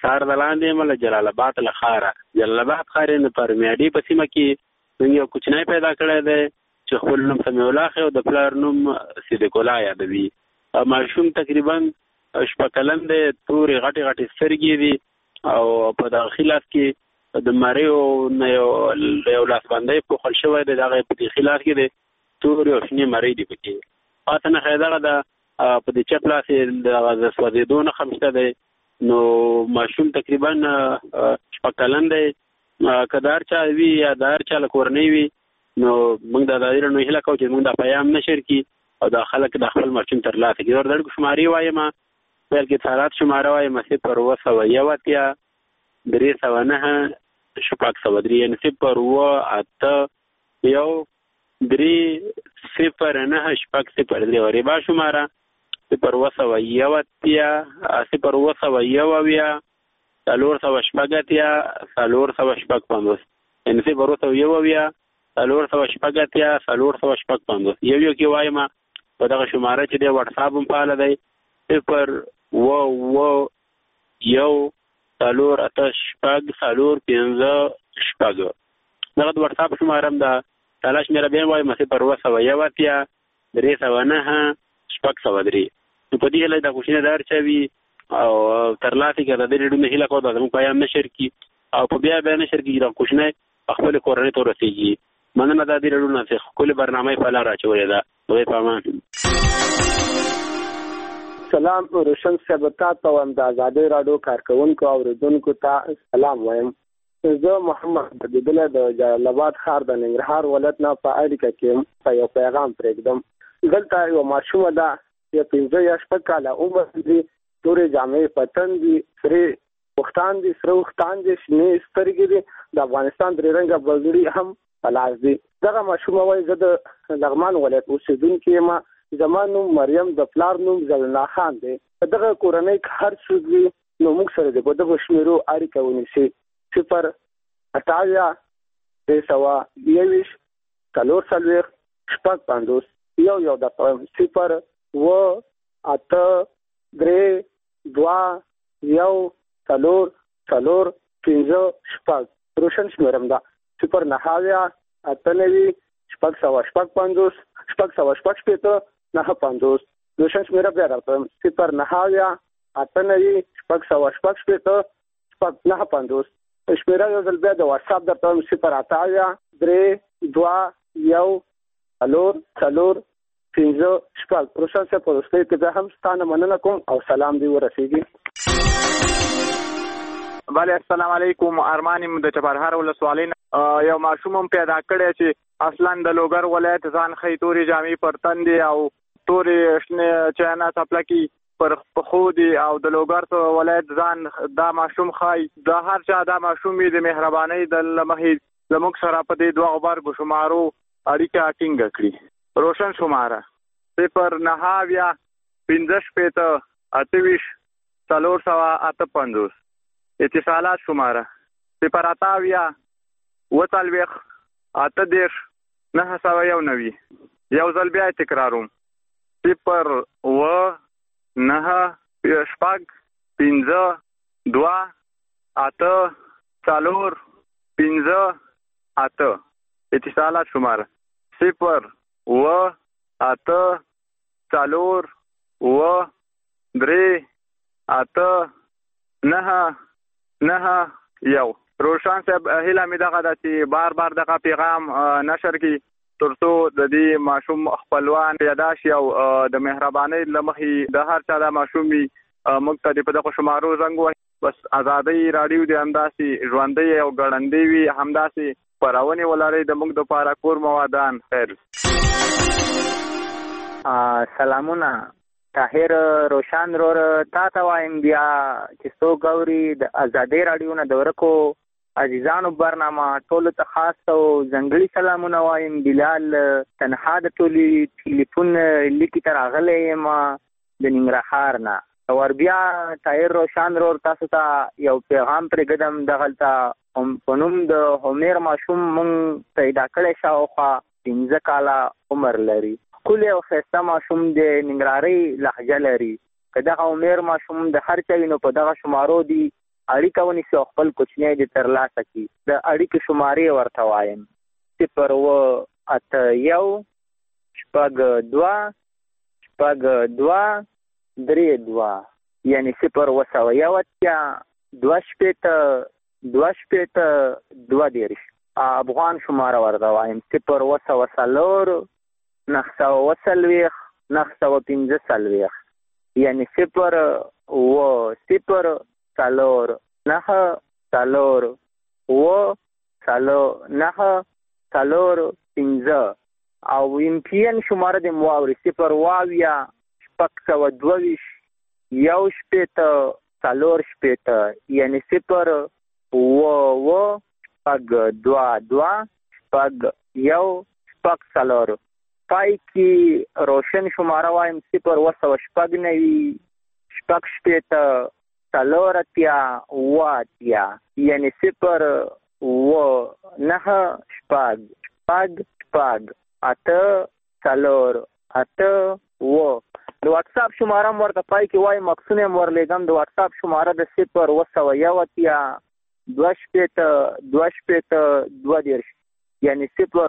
سار دلاندې مله جلال آباد له خاره جلال آباد خارې نه پر میاډي په سیمه کې یو کوچنی پیدا کړی دی چې خپل نوم سمیع الله خو د پلار نوم صدیق الله یادوي. ماشوم تقریبا شپږ کلن دی، تورې غټې غټې سترګې دي او په داخلي لاس کې د مریو نه یو لاسبندۍ پوښل شوی دی، دغه په داخلي لاس کې دی تورې او شنې مرۍ دي پکې. پاته نښه دغه ده په دې چپ لاس یې د سوځېدو نښه هم شته دی. نو ماشوم تقریبا شپږ کلن دی. که د هر چا وي یا د هر چا له کورنۍ وي نو موږ د ازادي راډیو هیله کوو چې موږ دا پیغام نشر کړي او دا خلک د خپل ماشوم ترلاسه کړي. د اړیکو شمارې وایم، پیل کې اتصالات شماره وایم 0 309 603 یعنې 0 8 1 3 0 9 603 ربا شماره 0 1 4 4 یعنې 0 څلور سوه شپږ اتیا څلور سوه شپږ پنځوس یو کې وایم په دغه شماره چې دی واتساپ هم فعاله دی 0 1 1 څلور اته شپږ څلور پنځه شپږ دغه د واتساپ شماره هم ده. تلاش مې را بیا وایم 0 1 اتیا 309 603. په دې هیله دا کوشنه دار چوي او ترلاسه کې د دې ډېرو هیله کوو دا موږ پیغام نشر کی او په بیا نشر کې دا کوشنه خپل کورنۍ ته ورسیږي. مننه د دې ډېرو نه خپل برنامه په لار اچولې ده. دوی په امان. سلام روشن صاحب ته او د ازادي راډیو کارکونکو او اوریدونکو ته سلام وایم. زه محمد بدیل د جلال آباد ښار د ننګرهار ولایت نه په اړیکه کې یو پیغام پرېږدم. دلته یو ماشومه ده چې 15 یا 16 کاله عمر لري، تورې جامې په تن دي، سرې وختان دي، سره وختان دي، شنې سترګې دي، د افغانستان درې رنګه بلګړي هم په لاس دي. دغه ماشومه وایي زه د لغمان ولایت اوسېدونکی یم، زما نوم مریم، د پلار نوم ضیاء الله خان دی. په دغه کورنۍ کې هر څوک وي نو موږ سره د په دغه شمیرو اړیکه ونیسي 0 58 321 4 شپږ پنځوس یو د 0 و 8 3 2 1 4 4 5 شپږ روشن شمیرم ده 0 9 98 شپږ سوه شپږ پنځوس شپږ سوه شپږ شپېته 9 پنځوس روشن شمیره بیا درته 0 9 98 شپږ سوه شپږ شپېته شپږ 9 پنځوس شمیره یو ځل بیا د واتساپ درته 0 8 3 2 1 4 4 5 شپږ روشن صاحب په وروستۍ کې زه هم ستانه مننه کوم او سلام دی ورسیږي. بله السلام علیکم. ارمان یم د چپرهار ولسوالۍ یو ماشوم هم پیدا کړی چې اصلا د لوګر ولایت ځان ښیي، تورې جامې پر تن دي او تورې شنې چاینا څپلکې پر پښو دي او د لوګر ولایت ځان دا ماشوم ښایي. د هر چا دا ماشوم وي د مهربانۍ د مخې زموږ سره په دې دوه غبرګو شمارو اړیکه ټینګه کړي. روشن شماره 0 9 15 شپېته 28 458 اتصالات شماره 0 8 40 8 991 یو ځل بیا تکراروم 0 9 شپږ 15 2 8 4 5 8 اتصالات شماره 0 8 4 3 8 9 9 یو. روشن صاحب هیله مې دغه ده چې بار بار دغه پیغام نشر کړي ترڅو د دې ماشوم خپلوان پیدا شي او د مهربانۍ له مخې د هر چا دا ماشوم وي موږ ته په دغه شمارو زنګ ووهي. بس ازادي راډیو د همداسې ژوندۍ او ګړندۍ وي، همداسې خپرونې ولرئ د موږ دپاره کور موادان. خیر سلامونه. طاهر روشن رور تا ته وایم بیا چې څوک اوري د ازادۍ راډیو نه د ورکو عزیزانو برنامه ټولو ته خاص او ځانګړي سلامونه وایم. بلال تنها د ټولې ټلیفون لیکي ته راغلی یم د ننګرهار نه. ور بیا طاهر روشن رور تاسو ته یو پیغام پرېږدم. دغلته په نوم د همیر ماشوم مونږ پیدا کړی شاوخوا 15 کاله عمر لري. ښکلی او ښایسته ماشوم د ننګرهارۍ لهجه لري. که دغه عمر ماشوم د هر چا وي نو په دغه شمارو دي اړیکه ونیسي او خپل کوچنی دې ترلاسه کړي. د اړیکې شمارې ورته وایم 08182 یعنی 02012 افغان شماره ورته وایم 0204915 یعنی 0204915 او MPN شماره دې مو واوري 020 یعنی 02022 پای کې روشن شماره وایم 090 یعنی 090 د واتس اپ شماره ورته پای کې وایم مقصونه ورلېږم. د واتس اپ شماره د 020 یعنی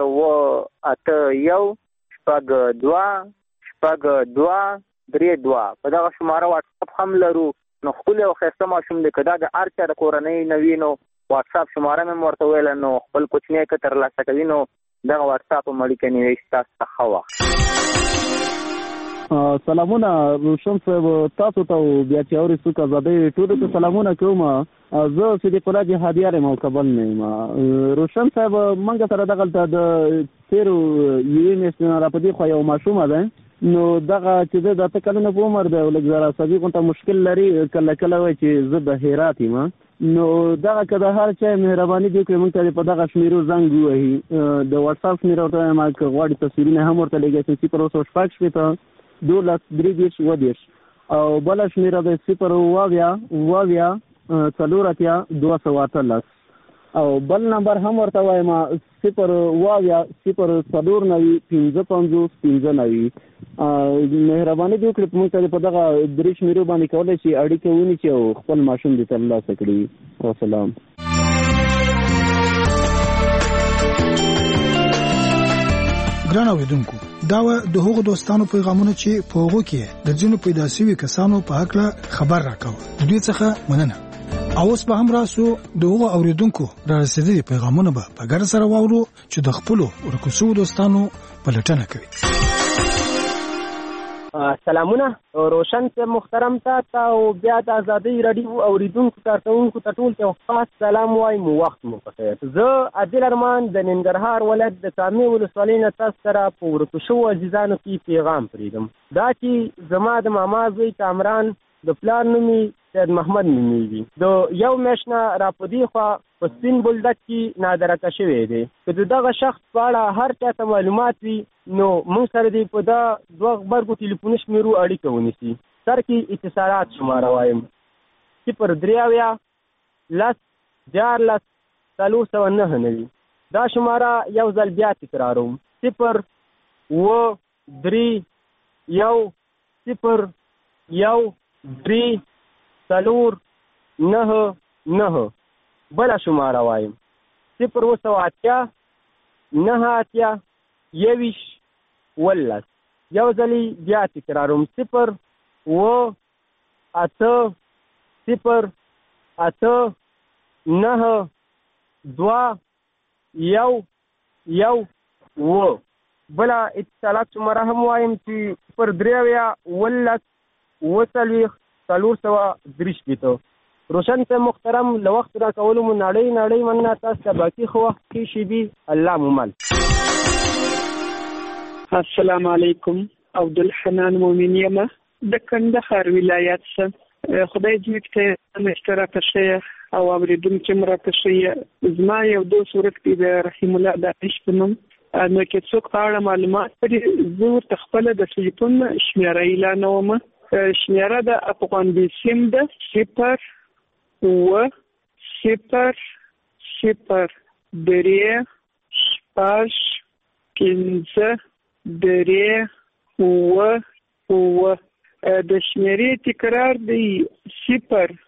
08122 په دغه شماره واتس اپ هم لرو. نو خپل او خسته ماشوم دې کدا د ارچا د کورنۍ نوینو واتس اپ شماره مې ورته ویل نو خپل کوچنی کې ترلاسه کوي نو دغه واتس اپ مړی کې نیوي تاسو ته خوا. سلامونه روشن صاحب تاسو ته بیا چې اوري څوک زده ټول ته سلامونه کوم. زه صدیق الله جهادي یم او کابل نه یم. روشن صاحب منګه سره دغه د تیرو یونیس نه را پدې خو یو ماشوم ده نو دغه چې د تکلونه په عمر ده ولګ زرا صدیق ته مشکل لري کله کله وای چې زه د هرات یم نو دغه کده هر چا مهرباني دې کوي موږ ته په دغه شمیرو زنګ وهي د واتس اپ شمیرو ته ما غواړي تصویرونه هم ورته لګي چې 0 او بل شمیره د 0 او بل نمبر هم ورته وایم 0 مهرباني دې وکړئ موږ ته په دغه درې شمیرو باندې کولای شي اړیکه ونیسي او خپل ماشوم دې ترلاسه کړي. والسلام. ګران اوریدونکو دا د هغو دوستانو پیغامونه چې په هغو کې د ځینو پیدا شوي کسانو په حق خبر راکاوه دوی څخه مننه. اوس به هم راسو د هغو اوریدونکو را رسیدلي پیغامونه به په ګډه سره واورو چې د خپلو ورکوسو دوستانو پلټنه کوي. سلامونه روشن صاحب محترم ته او بیا د ازادي رادیو اوریدونکو کارکونکو ته ټول ته خاص سلام وایم. وخت مو بخیر. زه عادل ارمان د ننګرهار ولایت د کامې ولسوالۍ نه تاسو سره په ورکوشو عزیزانو کې پیغام پرېږدم. دا چې زما د ماما زوی کامران د پلار نومي سید محمد نومیږي د یو میاشت نه را په دې خوا په سپین بولدک کې نادرکه شوی دی. که د دغه شخص په اړه هر چا ته معلومات وي نو موږ سره دې په دا 2 غبرګو ټلیفوني شمیرو اړیکه ونیسي. سر کې اتصالات شماره وایم 0 دا شماره یو ځل بیا تکراروم 0 بل شماره وایم 0 یو ځلی بیا تکراروم 0 بل اتصالات شماره هم وایم چې 0 روشن ته محترم لوخت را کولو مو نړۍ مننه. تاسو ته باقي خو وخت کې شي بي الله مومل. السلام علیکم. عبدالحنان مومن یم د کندهار ولایت څخه. خدای دې ته مشترک شي او اوریدونکو مرکه شي. زما یو دوست ورته د رحیم الله د عشقنم نو کې څوک اړه معلومات لري زه تخپل د ټلیفون شمیره اعلانوم. شمیره د افغان بسیم د 0 د شمیرې تکرار دی 0